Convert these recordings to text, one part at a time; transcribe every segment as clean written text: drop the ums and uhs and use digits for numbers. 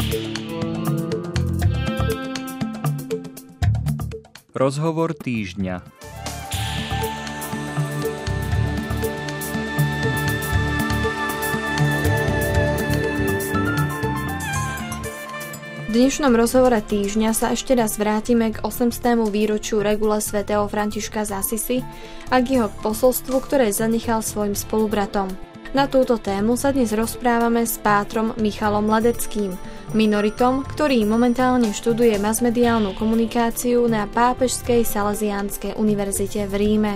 Rozhovor týždňa. V dnešnom rozhovore týždňa sa ešte raz vrátime k 800. výročiu regule svätého Františka z Assisi a k jeho posolstvu, ktoré zanechal svojim spolubratom. Na túto tému sa dnes rozprávame s pátrom Michalom Ladeckým, minoritom, ktorý momentálne študuje masmediálnu komunikáciu na Pápežskej Salesiánskej univerzite v Ríme.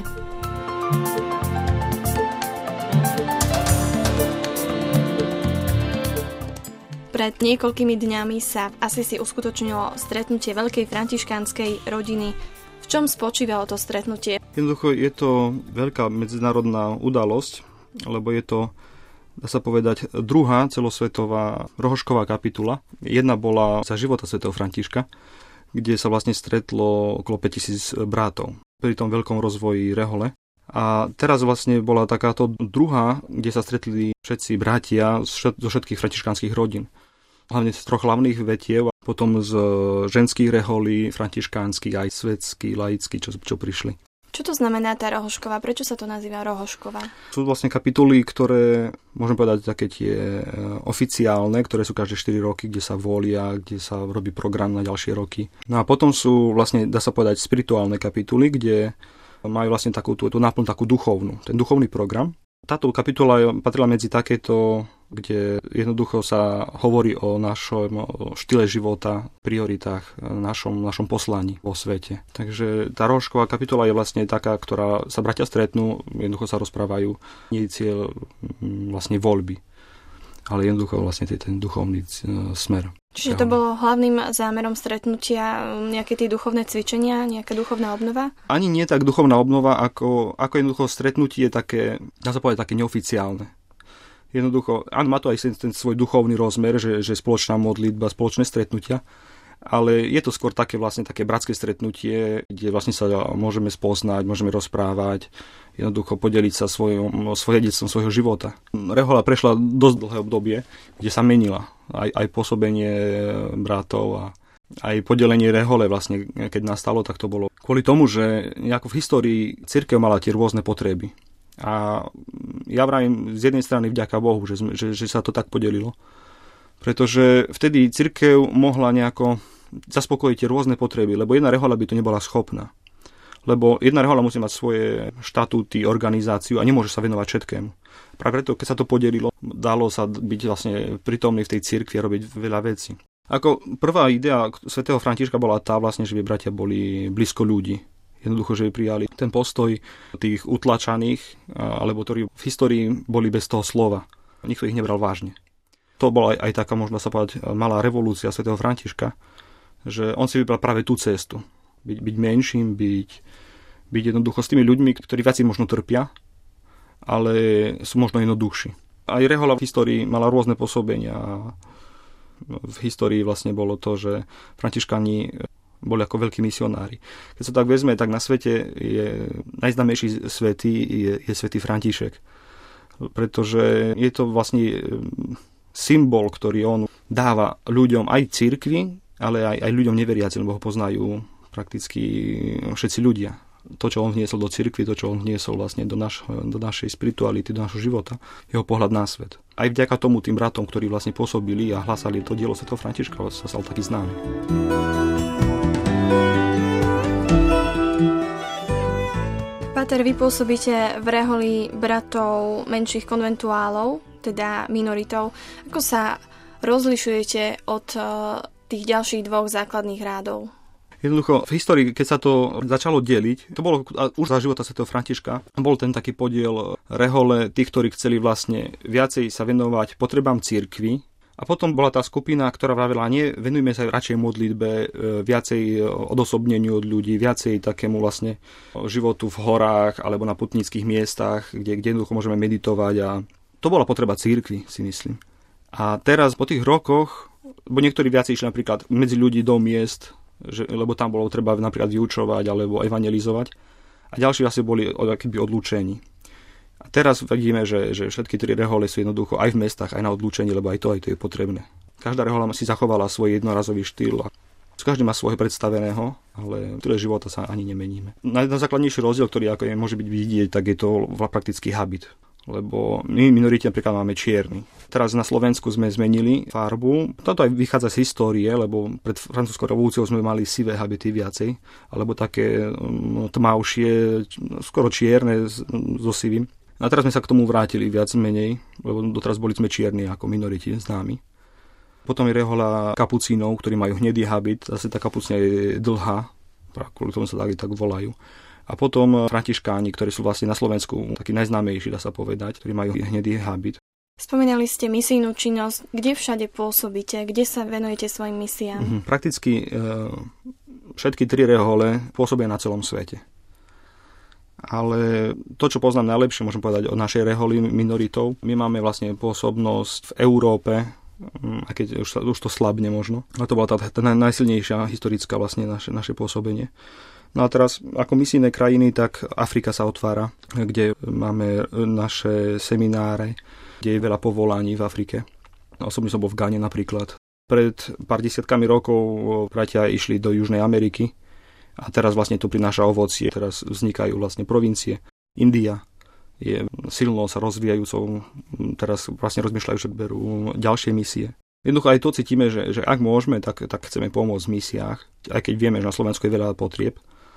Pred niekoľkými dňami sa v Assisi uskutočnilo stretnutie veľkej františkánskej rodiny. V čom spočívalo to stretnutie? Jednoducho je to veľká medzinárodná udalosť, lebo je to, dá sa povedať, druhá celosvetová rohošková kapitula. Jedna bola za života svätého Františka, kde sa vlastne stretlo okolo 5000 brátov pri tom veľkom rozvoji rehole. A teraz vlastne bola takáto druhá, kde sa stretli všetci bratia zo všetkých františkánskych rodín. Hlavne z troch hlavných vetiev, a potom z ženských reholí, františkánskych, aj svetských, laických, čo prišli. Čo to znamená tá rohošková? Prečo sa to nazýva rohošková? Sú vlastne kapituly, ktoré, môžem povedať, také tie oficiálne, ktoré sú každé 4 roky, kde sa volia, kde sa robí program na ďalšie roky. No a potom sú vlastne, dá sa povedať, spirituálne kapituly, kde majú vlastne takú tú náplň takú duchovnú, ten duchovný program. Táto kapitola patrila medzi takéto, kde jednoducho sa hovorí o našom štýle života, prioritách, našom poslaní vo svete. Takže tá rohošková kapitola je vlastne taká, ktorá sa bratia stretnú, jednoducho sa rozprávajú, nie je cieľ vlastne voľby, ale jednoducho vlastne ten duchovný smer. Čiže to bolo hlavným zámerom stretnutia nejaké tie duchovné cvičenia, nejaká duchovná obnova? Ani nie tak duchovná obnova, ako jednoducho stretnutie také, dá sa povedať, také neoficiálne. Jednoducho, áno, má to aj ten svoj duchovný rozmer, že spoločná modlitba, spoločné stretnutia, ale je to skôr také bratské stretnutie, kde vlastne sa môžeme spoznať, môžeme rozprávať, jednoducho podeliť sa svedectvom svojho života. Rehoľa prešla dosť dlhé obdobie, kde sa menila aj pôsobenie bratov a aj podelenie rehole vlastne, keď nastalo, tak to bolo kvôli tomu, že nejako v histórii cirkev mala tie rôzne potreby. A ja vravím z jednej strany vďaka Bohu, že sa to tak podelilo. Pretože vtedy cirkev mohla nejako zaspokojiť tie rôzne potreby, lebo jedna rehoľa by to nebola schopná. Lebo jedna rehoľa musí mať svoje štatúty, organizáciu a nemôže sa venovať všetkému. Práve preto, keď sa to podelilo, dalo sa byť vlastne prítomný v tej cirkvi a robiť veľa vecí. Ako prvá idea svätého Františka bola tá vlastne, že by bratia boli blízko ľudí. Jednoducho, že by prijali ten postoj tých utlačaných, alebo ktorí v histórii boli bez toho slova. Nikto ich nebral vážne. To bola aj taká, možno sa povedať, malá revolúcia svätého Františka, že on si vybral práve tú cestu. Byť menším, byť jednoducho s tými ľuďmi, ktorí viac možno trpia, ale sú možno jednoduchší. Aj rehoľa v histórii mala rôzne pôsobenia. V histórii vlastne bolo to, že františkáni boli ako veľkí misionári. Keď sa tak vezme, tak na svete je najznámejší svätý je svätý František. Pretože je to vlastne symbol, ktorý on dáva ľuďom aj cirkvi, ale aj ľuďom neveriacim, lebo ho poznajú prakticky všetci ľudia. To, čo on vniesol do cirkvi, to, čo on vniesol vlastne do našej spirituality, do našho života, jeho pohľad na svet. Aj vďaka tomu tým bratom, ktorí vlastne pôsobili a hlasali to dielo svätého Františka, sa stal taký známy. Páter, vy pôsobíte v reholi bratov menších konventuálov, teda minoritov. Ako sa rozlišujete od tých ďalších dvoch základných rádov? Jednoducho, v histórii, keď sa to začalo deliť, to bolo už za života svätého Františka, bol ten taký podiel rehole tých, ktorí chceli vlastne viacej sa venovať potrebám cirkvi. A potom bola tá skupina, ktorá vravela, nie, venujme sa radšej modlitbe, viacej odosobneniu od ľudí, viacej takému vlastne životu v horách alebo na putnických miestach, kde jednoducho môžeme meditovať. A to bola potreba cirkvi, si myslím. A teraz po tých rokoch, bo niektorí viacej išli napríklad medzi ľudí do miest, lebo tam bolo treba napríklad vyučovať alebo evangelizovať. A ďalší asi boli keby odlúčení. A teraz vidíme, že všetky tri rehole sú jednoducho aj v mestách, aj na odlúčení, lebo aj to je potrebné. Každá rehoľa si zachovala svoj jednorazový štýl. Každý má svojho predstaveného, ale v štýle života sa ani nemeníme. Najzákladnejší rozdiel, ktorý ako môže byť vidieť, tak je to praktický habit. Lebo my minorite napríklad máme čierny. Teraz na Slovensku sme zmenili farbu. Toto aj vychádza z histórie, lebo pred francúzskou revolúciou sme mali sivé habity viacej, alebo také tmavšie, skoro čierne so sivým. A teraz sme sa k tomu vrátili viac menej, lebo doteraz boli sme čierni ako minoriti známi. Potom je rehoľa kapucínov, ktorí majú hnedý habit, zase tá kapucína je dlhá, kvôli tomu sa tak volajú. A potom františkáni, ktorí sú vlastne na Slovensku takí najznámejší, dá sa povedať, ktorí majú hnedý habit. Spomínali ste misijnú činnosť. Kde všade pôsobíte? Kde sa venujete svojim misiám? Prakticky všetky 3 rehole pôsobia na celom svete. Ale to, čo poznám najlepšie, môžem povedať o našej reholi minoritov, my máme vlastne pôsobnosť v Európe, a keď už to slabne možno. A to bola tá najsilnejšia historická vlastne naše pôsobenie. No a teraz ako misijné krajiny, tak Afrika sa otvára, kde máme naše semináre, kde je veľa povolaní v Afrike. Osobne som bol v Gane napríklad. Pred pár desiatkami rokov bratia išli do Južnej Ameriky a teraz vlastne to prináša ovocie. Teraz vznikajú vlastne provincie. India je silno sa rozvíjajúcou, teraz vlastne rozmýšľajú, že berú ďalšie misie. Jednoducho aj to cítime, že ak môžeme, tak chceme pomôcť v misiách, aj keď vieme, že na Slovensku je veľa potrieb.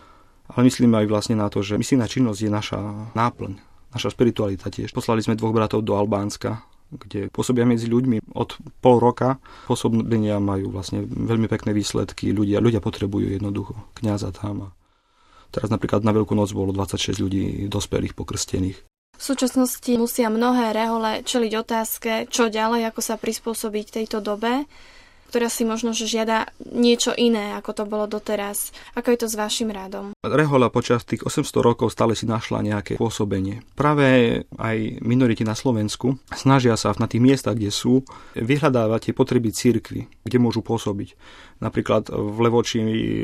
Ale myslíme aj vlastne na to, že misijná činnosť je naša náplň, naša spiritualita tiež. Poslali sme 2 bratov do Albánska, kde pôsobia medzi ľuďmi od pol roka. Pôsobenia majú vlastne veľmi pekné výsledky. Ľudia potrebujú jednoducho kňaza tam. A teraz napríklad na Veľkú noc bolo 26 ľudí dospelých pokrstených. V súčasnosti musia mnohé rehole čeliť otázke, čo ďalej, ako sa prispôsobiť tejto dobe, ktorá si možno že žiada niečo iné, ako to bolo doteraz. Ako je to s vašim rádom? Rehoľa počas tých 800 rokov stále si našla nejaké pôsobenie. Práve aj minority na Slovensku snažia sa na tých miestach, kde sú, vyhľadávať tie potreby cirkvi, kde môžu pôsobiť. Napríklad v Levoči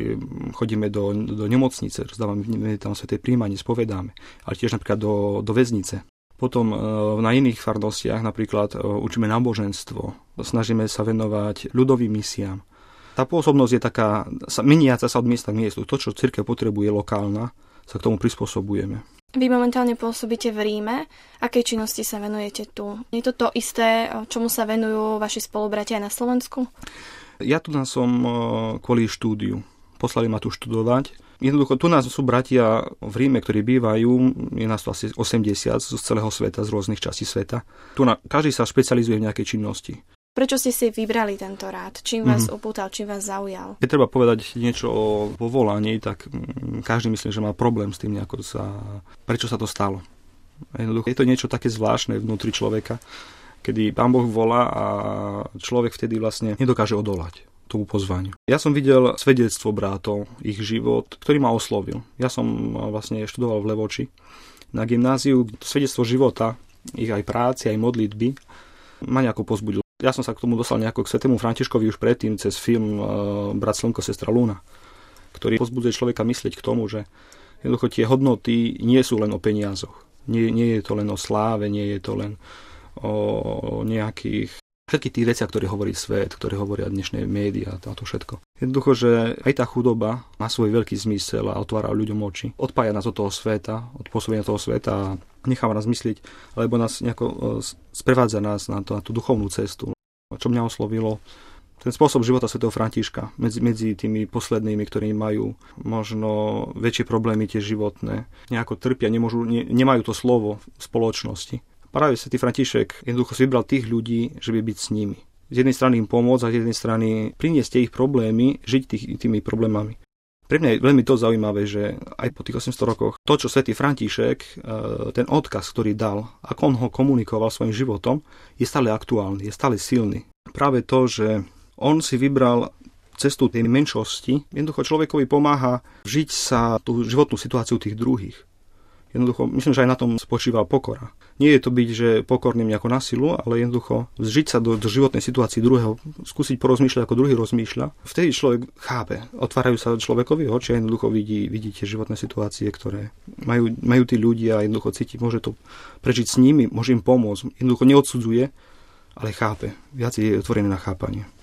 chodíme do nemocnice, rozdávame tam sväté príjmanie, spovedáme, ale tiež napríklad do väznice. Potom na iných farnostiach napríklad učíme náboženstvo, snažíme sa venovať ľudovým misiám. Tá pôsobnosť je taká, meniaca sa od miesta k miestu. To, čo cirkev potrebuje lokálna, sa k tomu prispôsobujeme. Vy momentálne pôsobíte v Ríme. Akej činnosti sa venujete tu? Je to to isté, čomu sa venujú vaši spolubratia aj na Slovensku? Ja tu som kvôli štúdiu. Poslali ma tu študovať. Jednoducho, tu nás sú bratia v Ríme, ktorí bývajú, je nás tu asi 80 z celého sveta, z rôznych častí sveta. Každý sa špecializuje v nejakej činnosti. Prečo ste si vybrali tento rád? Čím vás upútal, čím vás zaujal? Keď treba povedať niečo o povolaní, tak každý myslí, že má problém s tým, prečo sa to stalo. Jednoducho, je to niečo také zvláštne vnútri človeka, kedy Pán Boh volá a človek vtedy vlastne nedokáže odolať tomu pozvaniu. Ja som videl svedectvo bratov, ich život, ktorý ma oslovil. Ja som vlastne študoval v Levoči na gymnáziu. Svedectvo života, ich aj práci, aj modlitby ma nejako pozbudil. Ja som sa k tomu dostal nejako k svätému Františkovi už predtým cez film Brat Slnko, sestra Luna, ktorý pozbudzuje človeka myslieť k tomu, že jednoducho tie hodnoty nie sú len o peniazoch. Nie je to len o sláve, nie je to len o nejakých všetky tých veciach, ktoré hovorí svet, ktoré hovoria dnešné médiá a to všetko. Jednoducho, že aj tá chudoba má svoj veľký zmysel a otvára ľuďom oči. Odpája nás od toho sveta, od pôsobenia toho sveta a necháva nás myslieť, alebo nás nejako sprevádza nás na tú duchovnú cestu. Čo mňa oslovilo, ten spôsob života svätého Františka medzi tými poslednými, ktorí majú možno väčšie problémy tie životné, nejako trpia, nemajú to slovo v spoločnosti. Práve svätý František jednoducho si vybral tých ľudí, že by byť s nimi. Z jednej strany im pomôcť a z jednej strany priniesť ich problémy, žiť tými problémami. Pre mňa je veľmi to zaujímavé, že aj po tých 800 rokoch to, čo svätý František, ten odkaz, ktorý dal, ako on ho komunikoval svojim životom, je stále aktuálny, je stále silný. Práve to, že on si vybral cestu tej menšosti, jednoducho človekovi pomáha žiť sa tú životnú situáciu tých druhých. Jednoducho, myslím, že aj na tom spočíva pokora. Nie je to byť, že pokorným nejako na silu, ale jednoducho zžiť sa do životnej situácii druhého, skúsiť porozmýšľať, ako druhý rozmýšľa. Vtedy človek chápe, otvárajú sa človekovi oči a jednoducho vidí tie životné situácie, ktoré majú tí ľudia a jednoducho cíti, môže to prežiť s nimi, môže im pomôcť. Jednoducho neodsudzuje, ale chápe. Viac je otvorený na chápanie.